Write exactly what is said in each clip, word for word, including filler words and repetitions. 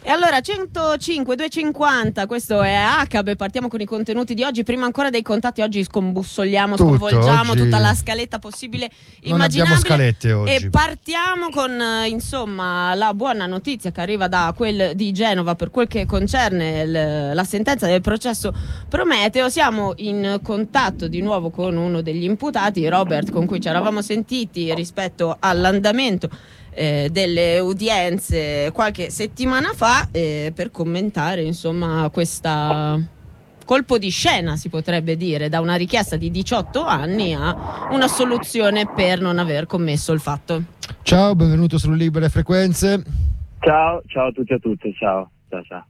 E allora centocinque duecentocinquanta, questo è A C A B, partiamo con i contenuti di oggi. Prima ancora dei contatti, oggi scombussoliamo, Tutto, sconvolgiamo oggi tutta la scaletta possibile, non immaginabile. abbiamo scalette oggi. E partiamo con eh, insomma la buona notizia che arriva da quel di Genova per quel che concerne il, la sentenza del processo Prometeo. Siamo in contatto di nuovo con uno degli imputati, Robert, con cui ci eravamo sentiti rispetto all'andamento Eh, delle udienze qualche settimana fa, eh, per commentare insomma questa colpo di scena, si potrebbe dire, da una richiesta di diciotto anni a una soluzione per non aver commesso il fatto. Ciao, benvenuto sulle Libere Frequenze. Ciao, ciao a tutti e a tutte, ciao, ciao, ciao.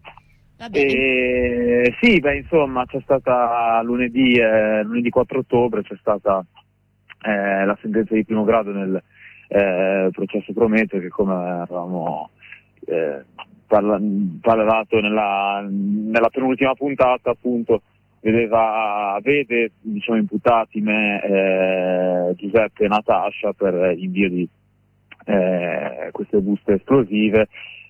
E, sì, beh, insomma, c'è stata lunedì, eh, lunedì quattro ottobre, c'è stata eh, la sentenza di primo grado nel eh, processo Prometeo, che come avevamo eh, parla- parlato nella, nella penultima puntata, appunto, vedeva, vede, diciamo, imputati me, eh, Giuseppe e Natascia per invio di eh, queste buste esplosive.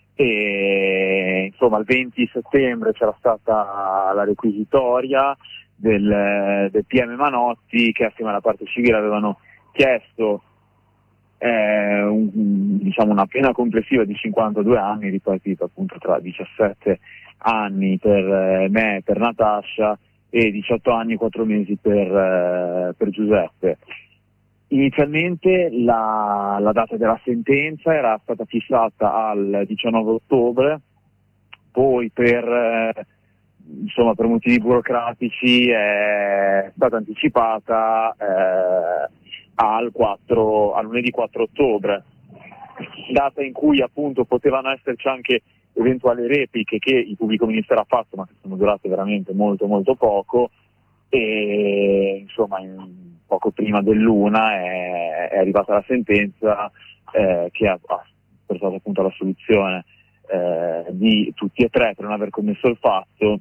E insomma il venti settembre c'era stata la requisitoria del, del P M Manotti, che assieme alla parte civile avevano chiesto eh, un, diciamo una pena complessiva di cinquantadue anni, ripartita appunto tra diciassette anni per eh, me e per Natascia e diciotto anni e quattro mesi per, eh, per Giuseppe. Inizialmente la, la data della sentenza era stata fissata al diciannove ottobre, poi per, eh, insomma, per motivi burocratici è stata anticipata eh, al, quattro, al lunedì quattro ottobre, data in cui appunto potevano esserci anche eventuali repliche che il pubblico ministero ha fatto, ma che sono durate veramente molto molto poco. E insomma in, poco prima dell'una è, è arrivata la sentenza eh, che ha, ha portato appunto alla soluzione eh, di tutti e tre per non aver commesso il fatto,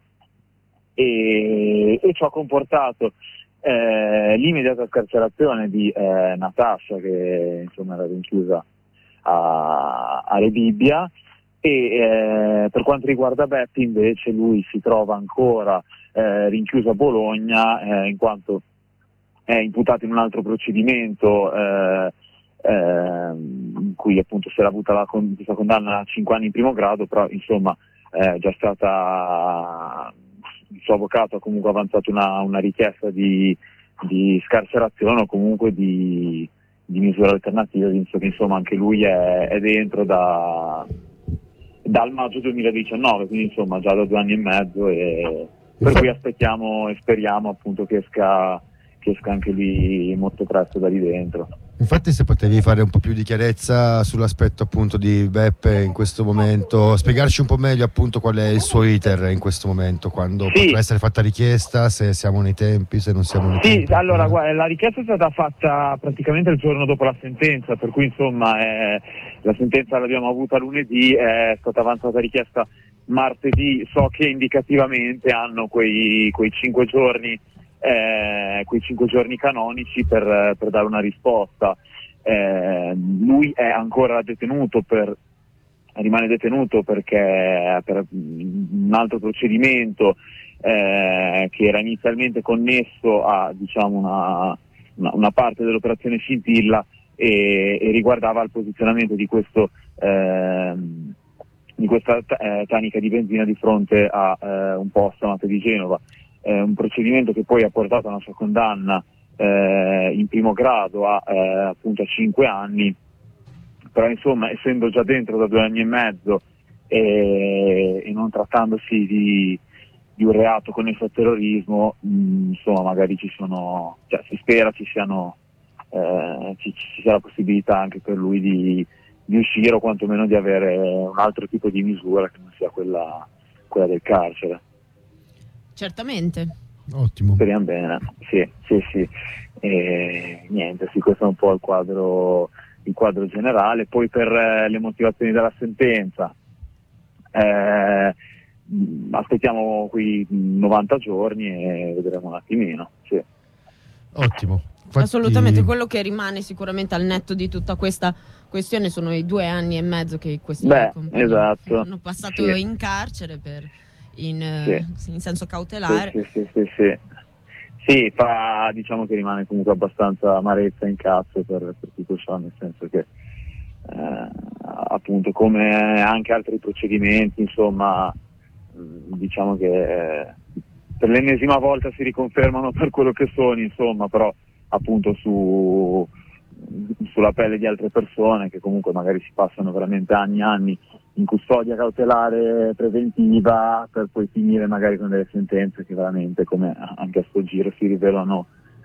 e, e ciò ha comportato eh, l'immediata scarcerazione di eh, Natascia, che insomma era rinchiusa a, a Rebibbia, e eh, per quanto riguarda Beppe invece lui si trova ancora eh, rinchiuso a Bologna, eh, in quanto è imputato in un altro procedimento eh, eh, in cui appunto si era avuta la con- questa condanna a cinque anni in primo grado, però insomma è già stata, il suo avvocato ha comunque avanzato una, una richiesta di, di scarcerazione o comunque di, di misure alternative, visto che insomma anche lui è, è dentro da dal maggio duemiladiciannove, quindi insomma già da due anni e mezzo, e per cui aspettiamo e speriamo appunto che esca, che esca anche lui molto presto da lì dentro. Infatti, se potevi fare un po' più di chiarezza sull'aspetto appunto di Beppe in questo momento, spiegarci un po' meglio appunto qual è il suo iter in questo momento, quando sì. potrà essere fatta richiesta, se siamo nei tempi, se non siamo nei sì, tempi. Sì, allora guarda, la richiesta è stata fatta praticamente il giorno dopo la sentenza, per cui insomma eh, la sentenza l'abbiamo avuta lunedì, è stata avanzata richiesta martedì, so che indicativamente hanno quei, quei cinque giorni Eh, quei cinque giorni canonici per, per dare una risposta. Eh, lui è ancora detenuto per rimane detenuto perché per un altro procedimento eh, che era inizialmente connesso a diciamo una, una, una parte dell'operazione Scintilla e, e riguardava il posizionamento di questo eh, di questa eh, tanica di benzina di fronte a eh, un posto a Mate di Genova. Eh, un procedimento che poi ha portato a una sua condanna eh, in primo grado a eh, appunto a cinque anni, però insomma essendo già dentro da due anni e mezzo e, e non trattandosi di, di un reato connesso al terrorismo, mh, insomma magari ci sono, cioè si spera ci siano eh, ci, ci sia la possibilità anche per lui di, di uscire o quantomeno di avere un altro tipo di misura che non sia quella, quella del carcere. Certamente. Ottimo. Speriamo bene, sì, sì, sì. E, niente, sì, questo è un po' il quadro, il quadro generale. Poi per eh, le motivazioni della sentenza, eh, aspettiamo qui novanta giorni e vedremo un attimino. Sì. Ottimo. Infatti... Assolutamente, quello che rimane sicuramente al netto di tutta questa questione sono i due anni e mezzo che questi Beh, compagni esatto. hanno passato sì. in carcere per, in, sì. in senso cautelare. Sì, sì, sì, sì, sì. Sì, fa, diciamo che rimane comunque abbastanza amarezza in cazzo per, per tutto ciò, nel senso che eh, appunto come anche altri procedimenti, insomma, diciamo che eh, per l'ennesima volta si riconfermano per quello che sono, insomma, però appunto su, sulla pelle di altre persone che comunque magari si passano veramente anni e anni in custodia cautelare preventiva per poi finire magari con delle sentenze che veramente, come anche a sto giro, si rivelano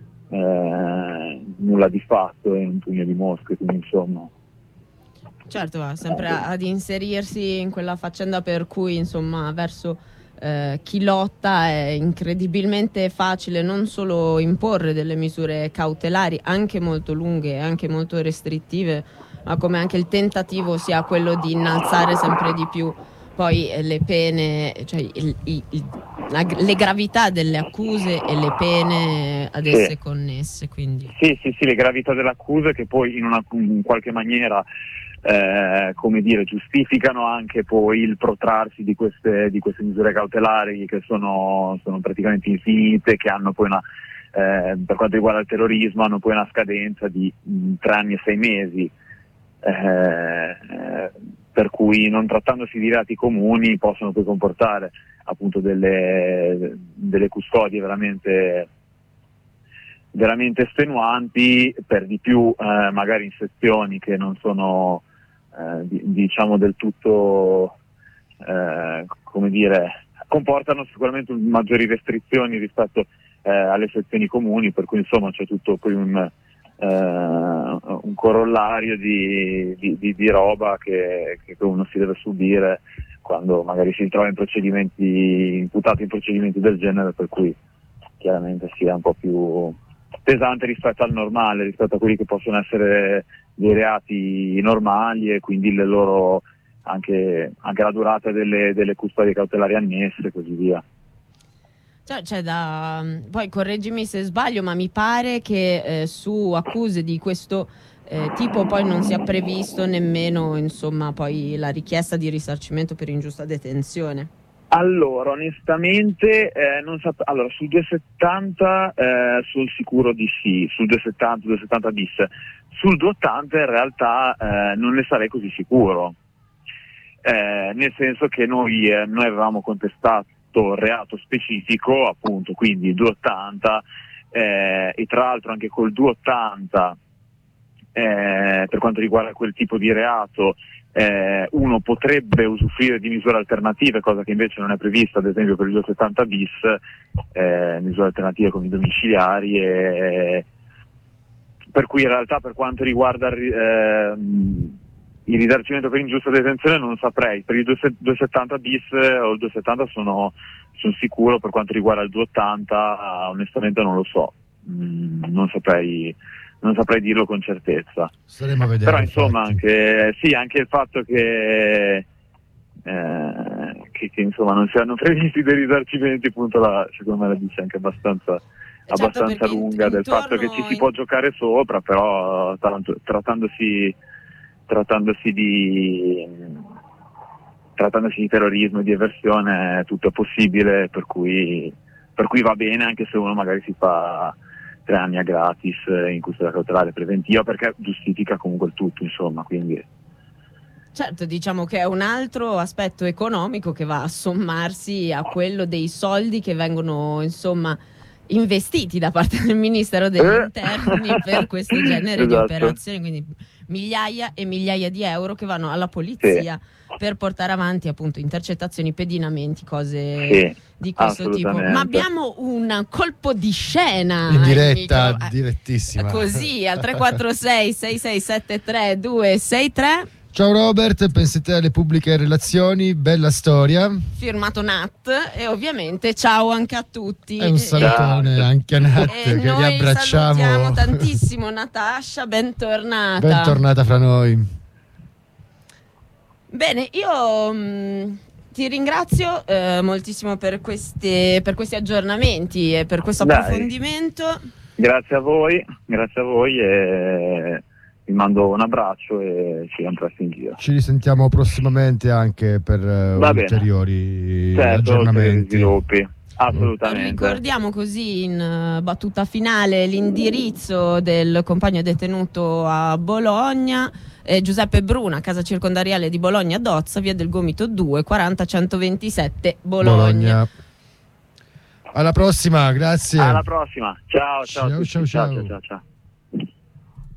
eh, nulla di fatto e un pugno di mosche, quindi insomma. Certo, va sempre ad inserirsi in quella faccenda per cui insomma verso eh, chi lotta è incredibilmente facile non solo imporre delle misure cautelari anche molto lunghe, anche molto restrittive, ma come anche il tentativo sia quello di innalzare sempre di più poi eh, le pene, cioè il, il, il, la, le gravità delle accuse e le pene ad esse sì. connesse. Quindi. Sì, sì, sì, le gravità delle accuse che poi in, una, in qualche maniera eh, come dire, giustificano anche poi il protrarsi di queste, di queste misure cautelari che sono, sono praticamente infinite, che hanno poi una, eh, per quanto riguarda il terrorismo, hanno poi una scadenza di mh, tre anni e sei mesi. Eh, eh, per cui non trattandosi di reati comuni possono poi comportare appunto delle, delle custodie veramente, veramente estenuanti, per di più eh, magari in sezioni che non sono eh, di, diciamo del tutto eh, come dire, comportano sicuramente maggiori restrizioni rispetto eh, alle sezioni comuni, per cui insomma c'è tutto poi un Uh, un corollario di, di, di, di roba che, che uno si deve subire quando magari si trova in procedimenti, imputato in procedimenti del genere, per cui chiaramente sia un po' più pesante rispetto al normale, rispetto a quelli che possono essere dei reati normali, e quindi le loro anche, anche la durata delle, delle custodie cautelari annesse e così via. Cioè, c'è da... Poi correggimi se sbaglio, ma mi pare che eh, su accuse di questo eh, tipo poi non sia previsto nemmeno, insomma, poi la richiesta di risarcimento per ingiusta detenzione. Allora, onestamente, eh, non sap- allora, sul duecentosettanta eh, sul sicuro di sì, sul duecentosettanta, duecentosettanta bis, sul duecentottanta in realtà eh, non ne sarei così sicuro, eh, nel senso che noi, eh, noi avevamo contestato reato specifico, appunto, quindi duecentottanta, eh, e tra l'altro anche col duecentottanta eh, per quanto riguarda quel tipo di reato eh, uno potrebbe usufruire di misure alternative, cosa che invece non è prevista ad esempio per il duecentosettanta bis, eh, misure alternative come i domiciliari, e, per cui in realtà per quanto riguarda eh, il risarcimento per ingiusta detenzione non saprei, per il duecentosettanta bis o il duecentosettanta sono, sono sicuro, per quanto riguarda il duecentottanta onestamente non lo so, mm, non saprei non saprei dirlo con certezza. Staremo a vedere. Però insomma anche, sì, anche il fatto che, eh, che, che insomma non siano previsti dei risarcimenti, appunto la, secondo me la dice anche abbastanza certo, abbastanza lunga, del fatto che ci si in... può giocare sopra, però tanto, trattandosi trattandosi di trattandosi di terrorismo e di eversione tutto è possibile, per cui per cui va bene anche se uno magari si fa tre anni a gratis in custodia cautelare preventiva, perché giustifica comunque il tutto, insomma, quindi certo, diciamo che è un altro aspetto economico che va a sommarsi a quello dei soldi che vengono insomma investiti da parte del Ministero degli eh. Interni per questo genere esatto. di operazioni, quindi migliaia e migliaia di euro che vanno alla polizia sì. per portare avanti appunto intercettazioni, pedinamenti, cose sì, di questo tipo. Ma abbiamo un colpo di scena in diretta, direttissima, così al tre quattro sei sei sei sette tre due sei tre. Ciao Robert, pensate alle pubbliche relazioni, bella storia. Firmato Nat, e ovviamente ciao anche a tutti. E un salutone ciao. anche a Nat, e che noi riabbracciamo. Salutiamo tantissimo Natascia, bentornata. Bentornata fra noi. Bene, io mh, ti ringrazio eh, moltissimo per, queste, per questi aggiornamenti e per questo Dai. approfondimento. Grazie a voi, grazie a voi e vi mando un abbraccio e ci vediamo presto in giro. Ci risentiamo prossimamente anche per uh, ulteriori certo, aggiornamenti. Sviluppi. Assolutamente. Ricordiamo così in uh, battuta finale l'indirizzo del compagno detenuto a Bologna, eh, Giuseppe Bruna, casa circondariale di Bologna Dozza, via del Gomito due, quaranta centoventisette Bologna. Bologna. Alla prossima, grazie. Alla prossima. Ciao, ciao. Ciao, ciao, ciao. ciao, ciao, ciao.